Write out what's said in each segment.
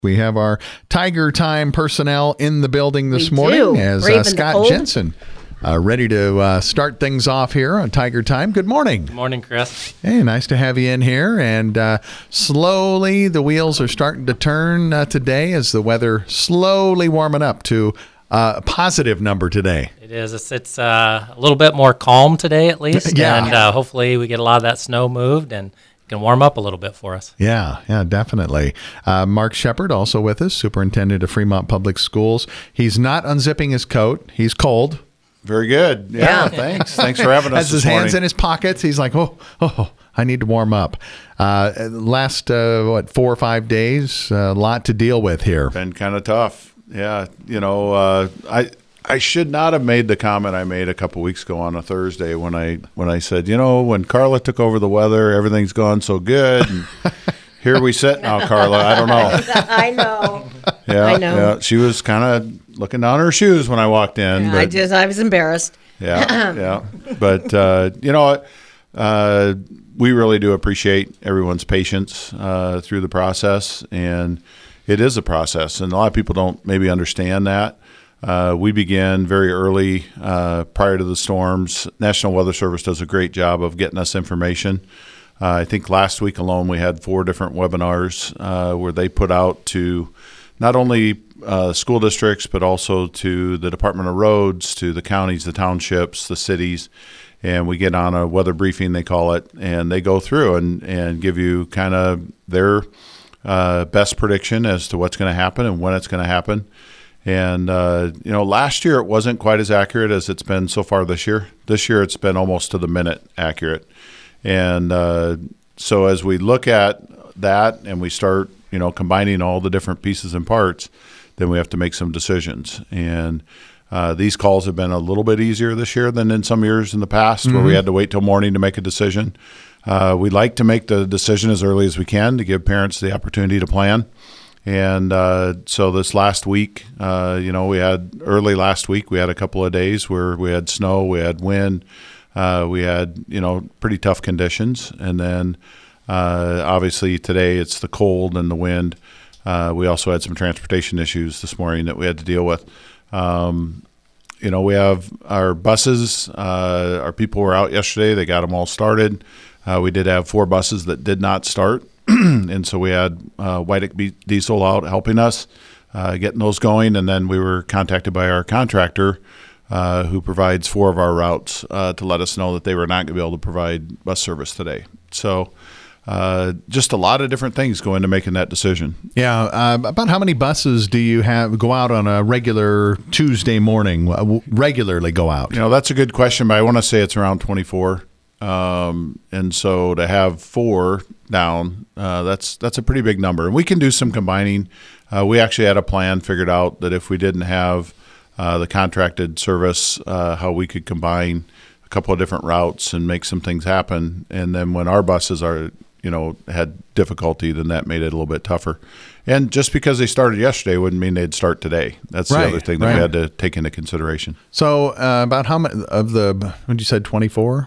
We have our Tiger Time personnel in the building this morning as Scott Jensen ready to start things off here on Tiger Time. Good morning. Good morning, Chris. Hey, nice to have you in here. And slowly the wheels are starting to turn today as the weather slowly warming up to a positive number today. It is. It's a little bit more calm today at least. Yeah. And hopefully we get a lot of that snow moved and can warm up a little bit for us. Yeah, definitely. Mark Shepard also with us, Superintendent of Fremont Public Schools. He's not unzipping his coat. He's cold. Very good. Yeah. Thanks for having us Has his this morning. hands in his pockets. He's like, oh, I need to warm up. Last, 4 or 5 days, a lot to deal with here. Been kind of tough. Yeah. I should not have made the comment I made a couple weeks ago on a Thursday when I said, when Carla took over the weather, everything's gone so good. And here we sit now, Carla. I don't know. I know. Yeah, I know. Yeah. She was kind of looking down her shoes when I walked in. Yeah, I was embarrassed. Yeah. But, we really do appreciate everyone's patience through the process. And it is a process. And a lot of people don't maybe understand that. We began very early prior to the storms. National Weather Service does a great job of getting us information. I think last week alone we had 4 different webinars where they put out to not only school districts but also to the Department of Roads, to the counties, the townships, the cities, and we get on a weather briefing, they call it, and they go through and give you kind of their best prediction as to what's going to happen and when it's going to happen. And, last year it wasn't quite as accurate as it's been so far this year. This year it's been almost to the minute accurate. And so as we look at that and we start, combining all the different pieces and parts, then we have to make some decisions. And these calls have been a little bit easier this year than in some years in the past where we had to wait till morning to make a decision. We like to make the decision as early as we can to give parents the opportunity to plan. And so this last week, early last week, we had a couple of days where we had snow, we had wind, we had, pretty tough conditions. And then obviously today it's the cold and the wind. We also had some transportation issues this morning that we had to deal with. We have our buses. Our people were out yesterday. They got them all started. We did have 4 buses that did not start. And so we had White Diesel out helping us, getting those going. And then we were contacted by our contractor who provides 4 of our routes to let us know that they were not going to be able to provide bus service today. So just a lot of different things go into making that decision. Yeah. About how many buses do you go out on a regular Tuesday morning, regularly go out? That's a good question, but I want to say it's around 24. And so to have 4 down, that's a pretty big number. And we can do some combining. We actually had a plan figured out that if we didn't have the contracted service, how we could combine a couple of different routes and make some things happen. And then when our buses had difficulty, then that made it a little bit tougher. And just because they started yesterday wouldn't mean they'd start today. That's the other thing that we had to take into consideration. So about how many of what you said, 24?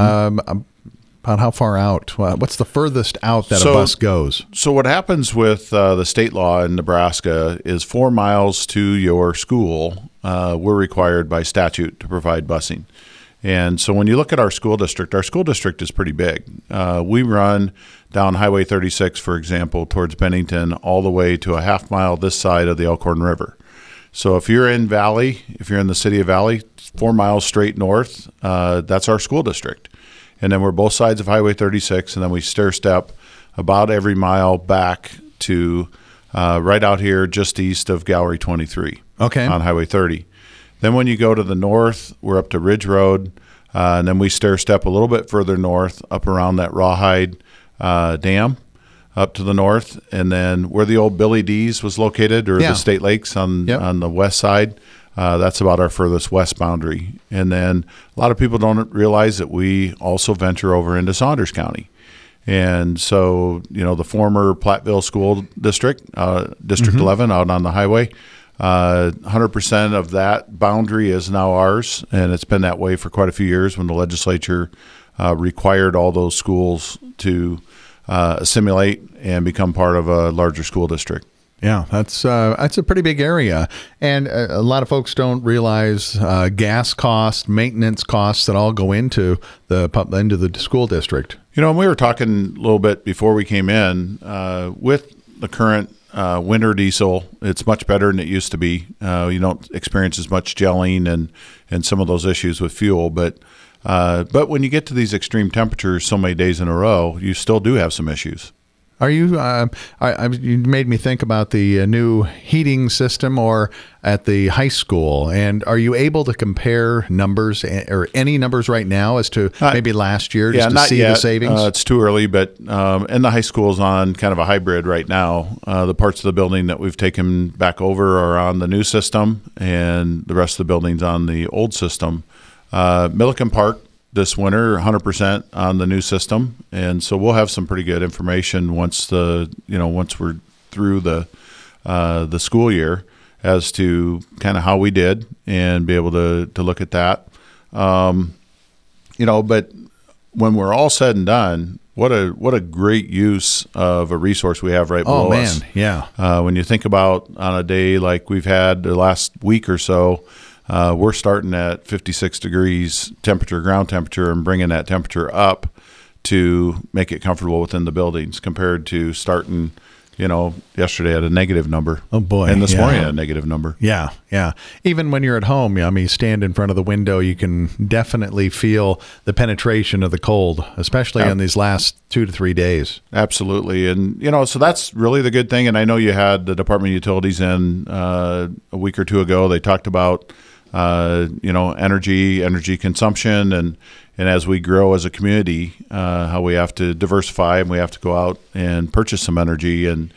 About how far out? What's the furthest out that a bus goes? So what happens with the state law in Nebraska is 4 miles to your school, we're required by statute to provide busing. And so when you look at our school district is pretty big. We run down Highway 36, for example, towards Bennington, all the way to a half mile this side of the Elkhorn River. So if you're in the city of Valley, 4 miles straight north, that's our school district. And then we're both sides of Highway 36, and then we stair step about every mile back to right out here just east of Gallery 23 on Highway 30. Then when you go to the north, we're up to Ridge Road, and then we stair step a little bit further north up around that Rawhide Dam up to the north, and then where the old Billy D's was located, or the State Lakes on the west side, that's about our furthest west boundary. And then a lot of people don't realize that we also venture over into Saunders County. And so, the former Platteville School District, District 11 out on the highway, 100% of that boundary is now ours, and it's been that way for quite a few years when the legislature required all those schools to assimilate and become part of a larger school district. Yeah, that's a pretty big area, and a lot of folks don't realize gas costs, maintenance costs that all go into the school district. And we were talking a little bit before we came in with the current winter diesel. It's much better than it used to be. You don't experience as much gelling and some of those issues with fuel, but when you get to these extreme temperatures so many days in a row, you still do have some issues. Are you? You made me think about the new heating system or at the high school. And are you able to compare numbers or any numbers right now as to maybe last year just to see yet. The savings? It's too early, but and the high school is on kind of a hybrid right now. The parts of the building that we've taken back over are on the new system, and the rest of the building's on the old system. Milliken Park this winter, 100% on the new system, and so we'll have some pretty good information once we're through the school year as to kind of how we did and be able to look at that. But when we're all said and done, what a great use of a resource we have right below us. Oh man, yeah. When you think about on a day like we've had the last week or so. We're starting at 56 degrees ground temperature, and bringing that temperature up to make it comfortable within the buildings compared to starting, yesterday at a negative number. Oh, boy. And this morning at a negative number. Yeah, yeah. Even when you're at home, you stand in front of the window, you can definitely feel the penetration of the cold, especially in these last 2 to 3 days. Absolutely. And, so that's really the good thing. And I know you had the Department of Utilities in a week or two ago. They talked about energy consumption, and as we grow as a community, how we have to diversify and we have to go out and purchase some energy. And,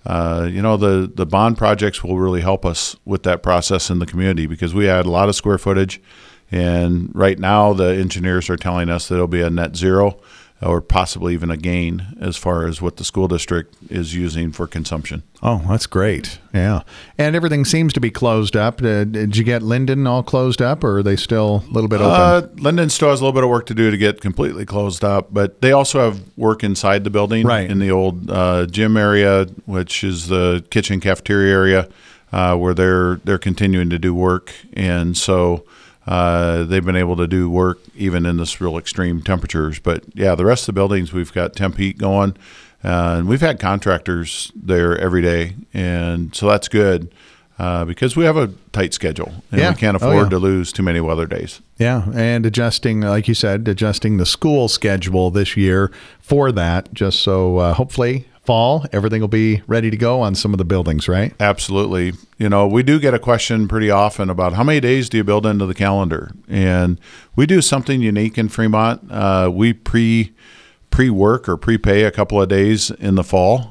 the bond projects will really help us with that process in the community because we had a lot of square footage. And right now the engineers are telling us that it'll be a net zero or possibly even a gain as far as what the school district is using for consumption. Oh, that's great. Yeah. And everything seems to be closed up. Did you get Linden all closed up, or are they still a little bit open? Linden still has a little bit of work to do to get completely closed up, but they also have work inside the building, right, in the old gym area, which is the kitchen cafeteria area, where they're continuing to do work. And so they've been able to do work even in this real extreme temperatures. But yeah, the rest of the buildings, we've got temp heat going, and we've had contractors there every day. And so that's good because we have a tight schedule and we can't afford to lose too many weather days. Yeah. And adjusting, like you said, the school schedule this year for that, just so hopefully fall, everything will be ready to go on some of the buildings, right? Absolutely. We do get a question pretty often about how many days do you build into the calendar? And we do something unique in Fremont. We pre-work or prepay a couple of days in the fall.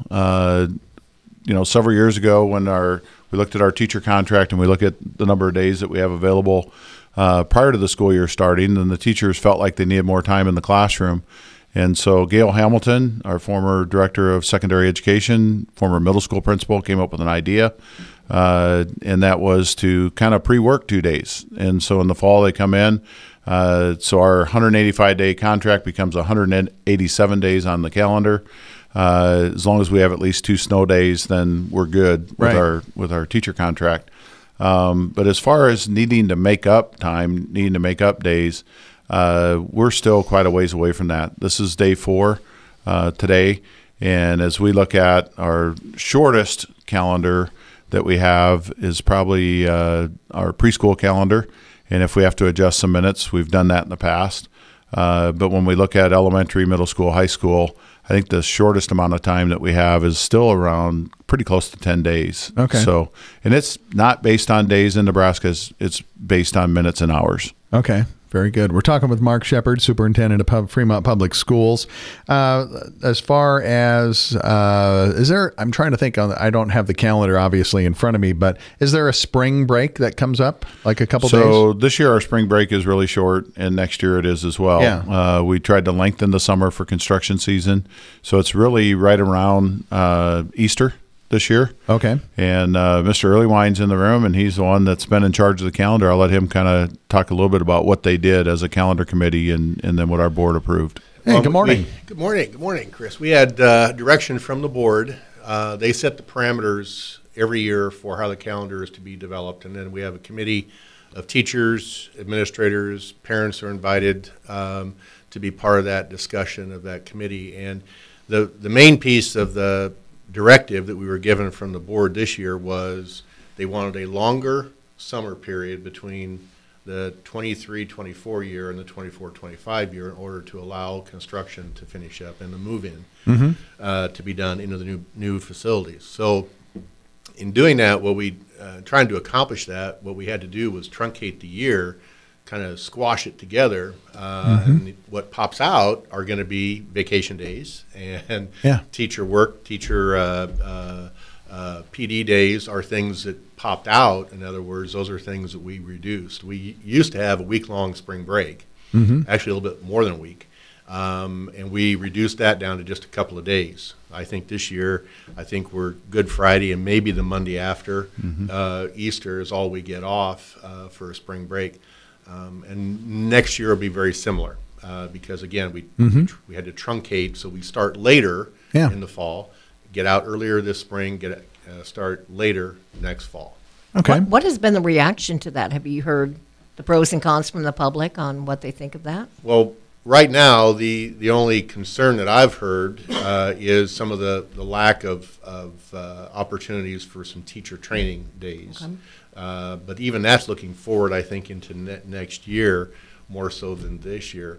Several years ago when we looked at our teacher contract and we look at the number of days that we have available prior to the school year starting, and the teachers felt like they needed more time in the classroom. And so Gail Hamilton, our former director of secondary education, former middle school principal, came up with an idea, and that was to kind of pre-work 2 days. And so in the fall they come in, so our 185-day contract becomes 187 days on the calendar. As long as we have at least 2 snow days, then we're good with our teacher contract. But as far as needing to make up days, we're still quite a ways away from that. This is day 4 today, and as we look at our shortest calendar that we have is probably our preschool calendar, and if we have to adjust some minutes, we've done that in the past. But when we look at elementary, middle school, high school, I think the shortest amount of time that we have is still around pretty close to 10 days. Okay. So, and it's not based on days in Nebraska, it's based on minutes and hours. Okay. Very good. We're talking with Mark Shepard, Superintendent of Fremont Public Schools. As far as, I'm trying to think, I don't have the calendar obviously in front of me, but is there a spring break that comes up, like a couple days? So this year our spring break is really short, and next year it is as well. Yeah. We tried to lengthen the summer for construction season, so it's really right around Easter this year. Okay. And Mr. Earlywine's in the room, and he's the one that's been in charge of the calendar. I'll let him kind of talk a little bit about what they did as a calendar committee and then what our board approved. Hey, good morning. Good morning, Chris. We had direction from the board. They set the parameters every year for how the calendar is to be developed. And then we have a committee of teachers, administrators, parents are invited to be part of that discussion of that committee. And the main piece of the directive that we were given from the board this year was they wanted a longer summer period between the 23-24 year and the 24-25 year in order to allow construction to finish up and the move-in to be done into the new facilities. So in doing that, trying to accomplish that, what we had to do was truncate the year, kind of squash it together, and what pops out are going to be vacation days and teacher work, PD days are things that popped out. In other words, those are things that we reduced. We used to have a week-long spring break, actually a little bit more than a week, and we reduced that down to just a couple of days. I think this year, we're Good Friday and maybe the Monday after Easter is all we get off for a spring break. And next year will be very similar because, again, we had to truncate, so we start later in the fall, get out earlier this spring, start later next fall. Okay. What has been the reaction to that? Have you heard the pros and cons from the public on what they think of that? Well, right now, the only concern that I've heard is some of the lack of opportunities for some teacher training days. Okay. But even that's looking forward, I think, into next year more so than this year.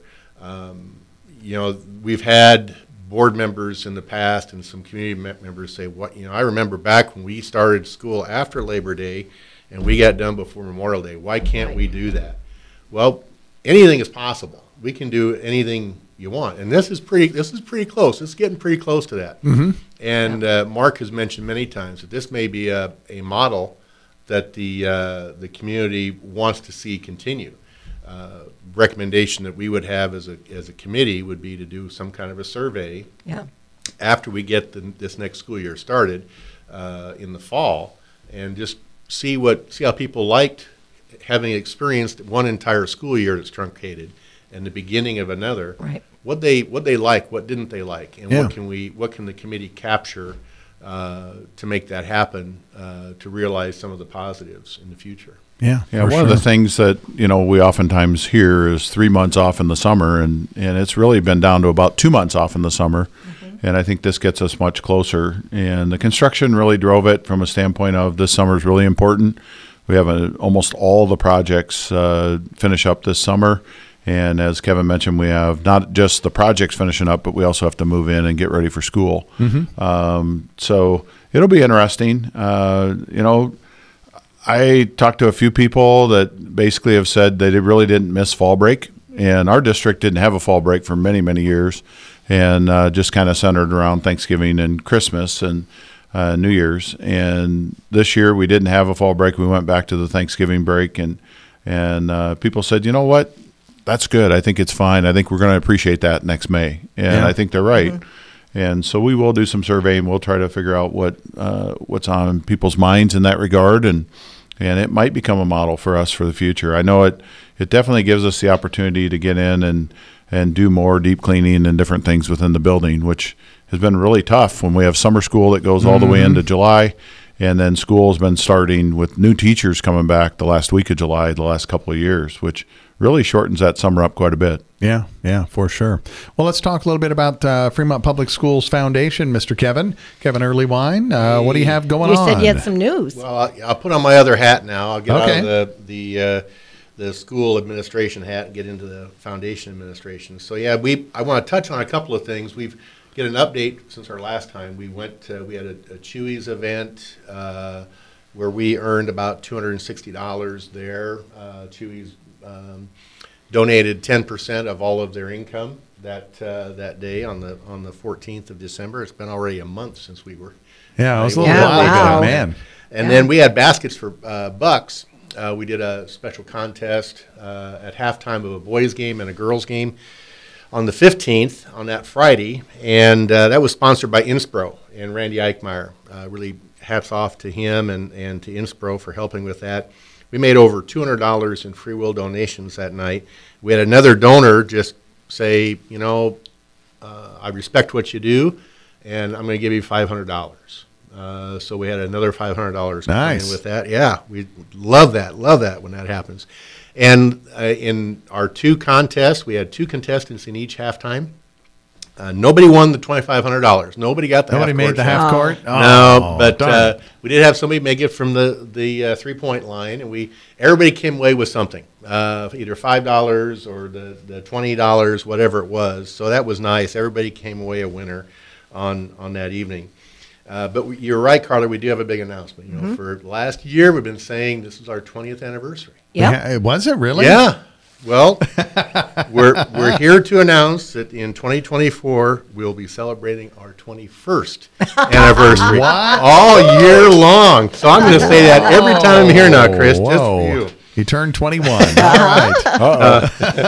We've had board members in the past and some community members say, I remember back when we started school after Labor Day and we got done before Memorial Day. Why can't we do that? Well, anything is possible. We can do anything you want, and this is pretty close. It's getting pretty close to that. And Mark has mentioned many times that this may be a model that the community wants to see continue. Recommendation that we would have as a committee would be to do some kind of a survey after we get this next school year started in the fall, and just see how people liked having experienced one entire school year that's truncated and the beginning of another. Right. What they like, what didn't they like, and what can the committee capture to make that happen, to realize some of the positives in the future. Yeah. One of the things that we oftentimes hear is 3 months off in the summer, and it's really been down to about 2 months off in the summer. And I think this gets us much closer. And the construction really drove it from a standpoint of this summer is really important. We have almost all the projects finish up this summer. And as Kevin mentioned, we have not just the projects finishing up, but we also have to move in and get ready for school. So it'll be interesting. I talked to a few people that basically have said they really didn't miss fall break. And our district didn't have a fall break for many, many years, and just kind of centered around Thanksgiving and Christmas and New Year's. And this year we didn't have a fall break. We went back to the Thanksgiving break, and people said, you know what? That's good. I think it's fine. I think we're going to appreciate that next May. And I think they're right. And so we will do some surveying. We'll try to figure out what's on people's minds in that regard, and it might become a model for us for the future. I know it definitely gives us the opportunity to get in and do more deep cleaning and different things within the building, which has been really tough when we have summer school that goes all the way into July, and then school has been starting with new teachers coming back the last week of July, the last couple of years, which really shortens that summer up quite a bit. Yeah, for sure. Well, let's talk a little bit about Fremont Public Schools Foundation, Mr. Kevin Earlywine. What do you have going on? You said you had some news. Well, I'll put on my other hat now. I'll get out of the school administration hat and get into the foundation administration. So I want to touch on a couple of things. We've get an update since our last time. We had a Chewy's event where we earned about $260 there. Chewy's donated 10% of all of their income that day on the 14th of December. It's been already a month since we were. Yeah, it was a little while ago, man. And then we had baskets for bucks. We did a special contest at halftime of a boys game and a girls game on the 15th on that Friday, and that was sponsored by Inspro and Randy Eichmeyer. Really hats off to him and to Inspro for helping with that. We made over $200 in free will donations that night. We had another donor just say, I respect what you do, and I'm going to give you $500. So we had another $500 Nice. with that. Yeah, we love that when that happens. And in our 2 contests, we had 2 contestants in each halftime. Nobody won the $2,500. Nobody got the Nobody half made court the shot. half court? No, but darn it. we did have somebody make it from the 3-point line, and everybody came away with something, either $5 or the $20, whatever it was. So that was nice. Everybody came away a winner on that evening. But you're right, Carla. We do have a big announcement. You know, for last year, we've been saying this is our 20th anniversary. Yep. Yeah, was it really? Yeah. Well, we're here to announce that in 2024 we'll be celebrating our 21st anniversary all year long. So I'm going to say that every time I'm here now, Chris, just for you. You turned 21. All right.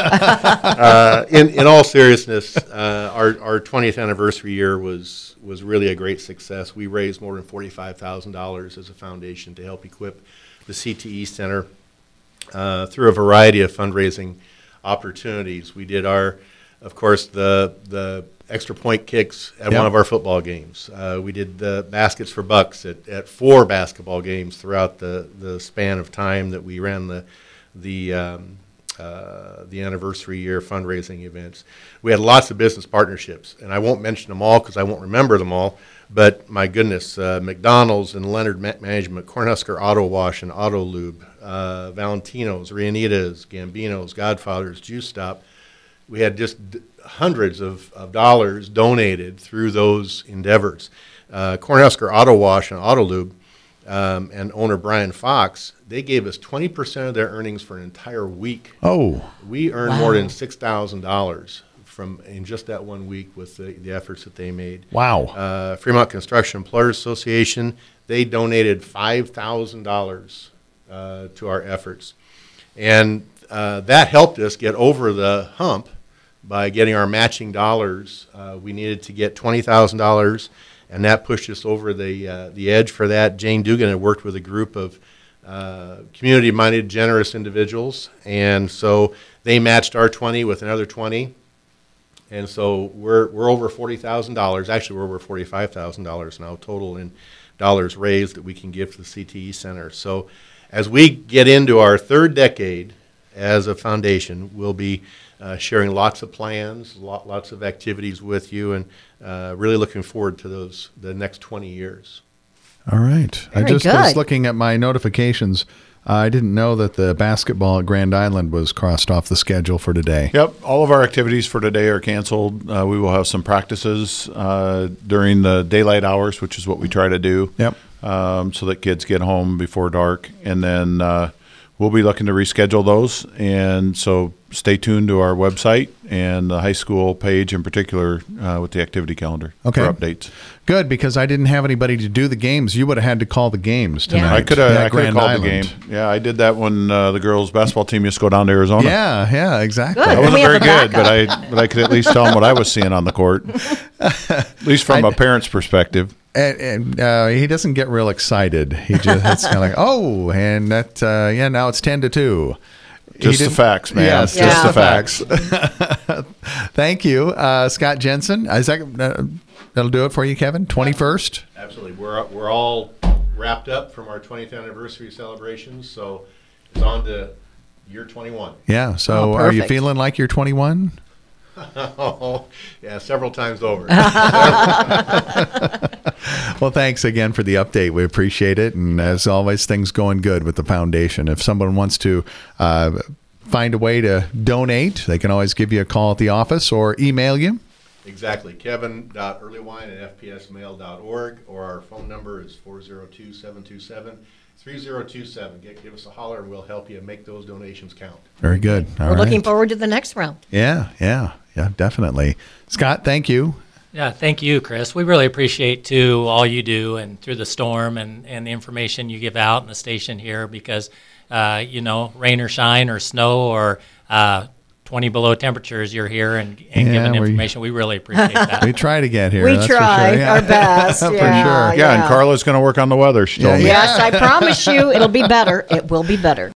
In all seriousness, our 20th anniversary year was really a great success. We raised more than $45,000 as a foundation to help equip the CTE Center through a variety of fundraising opportunities. We did of course, the extra point kicks at one of our football games. We did the baskets for bucks at 4 basketball games throughout the span of time that we ran the anniversary year fundraising events. We had lots of business partnerships, and I won't mention them all because I won't remember them all. But my goodness, McDonald's and Leonard Management, Cornhusker Auto Wash and Auto Lube, Valentino's, Rianitas, Gambino's, Godfather's, Juice Stop. We had just hundreds of dollars donated through those endeavors. Cornhusker Auto Wash and Auto Lube and owner Brian Fox, they gave us 20% of their earnings for an entire week. Oh. We earned more than $6,000 in just that 1 week with the efforts that they made. Wow. Fremont Construction Employers Association, they donated $5,000 to our efforts. And that helped us get over the hump by getting our matching dollars. We needed to get $20,000, and that pushed us over the edge for that. Jane Dugan had worked with a group of community-minded, generous individuals, and so they matched our 20 with another 20. And so we're over $40,000. Actually, we're over $45,000 now total in dollars raised that we can give to the CTE Center. So as we get into our 3rd decade as a foundation, we'll be sharing lots of plans, lots of activities with you, and really looking forward to the next 20 years. All right. Very I just good. was looking at my notifications. I didn't know that the basketball at Grand Island was crossed off the schedule for today. Yep, all of our activities for today are canceled. We will have some practices during the daylight hours, which is what we try to do. Yep. So that kids get home before dark, and then we'll be looking to reschedule those. And so stay tuned to our website and the high school page in particular with the activity calendar for updates. Good, because I didn't have anybody to do the games. You would have had to call the games tonight. I could have at called Grand the Island. game. Yeah, I did that when the girls' basketball team used to go down to Arizona. Yeah, exactly. Good. I wasn't We have very a good, but I could at least tell them what I was seeing on the court, at least from a parent's perspective. And he doesn't get real excited. He just it's kind of like, oh, and that now it's 10-2. Just the facts, man. Yes, Yeah. just the facts. Thank you, Scott Jensen. Is that'll do it for you, Kevin? 21st. Absolutely. We're all wrapped up from our 20th anniversary celebrations, so it's on to year 21. Yeah. So, Oh, are you perfect. feeling like you're 21? Oh, yeah, several times over. Well, thanks again for the update. We appreciate it. And as always, things going good with the foundation. If someone wants to find a way to donate, they can always give you a call at the office or email you. Exactly. Kevin.earlywine@fpsmail.org, or our phone number is 402-727-3027. Give us a holler and we'll help you make those donations count. Very good. All We're right. looking forward to the next round. Yeah, definitely. Scott, thank you. Yeah, thank you, Chris. We really appreciate, too, all you do and through the storm and the information you give out in the station here because, rain or shine or snow or 20 below temperatures, you're here and giving information. We really appreciate that. We try to get here. We that's for try sure. Yeah. our best. For Yeah, sure. Yeah, and Carla's going to work on the weather, she told me. Yes, I promise you it'll be better. It will be better.